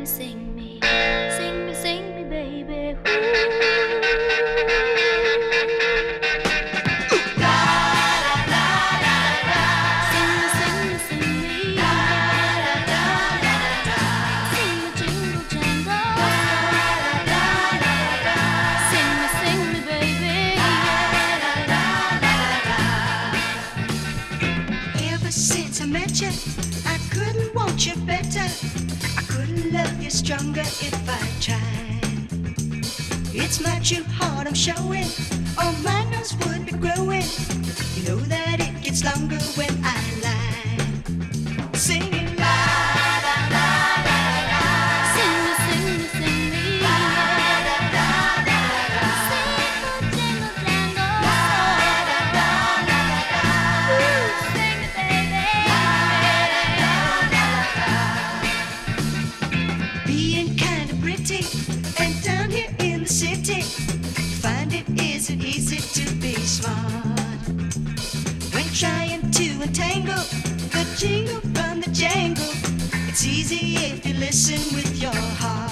sing me, baby. Since I met you, I couldn't want you better. I couldn't love you stronger if I tried. It's my true heart I'm showing, or my nose would be growing. You know that it gets longer when I lie. Singing la la la la la. Sing me, la la la la la. Sing the jingle jangle, la la la la la. Sing it, baby. Being kind of pretty and down here in the city, find it isn't easy to be smart. When trying to untangle the jingle from the jangle, it's easy if you listen with your heart.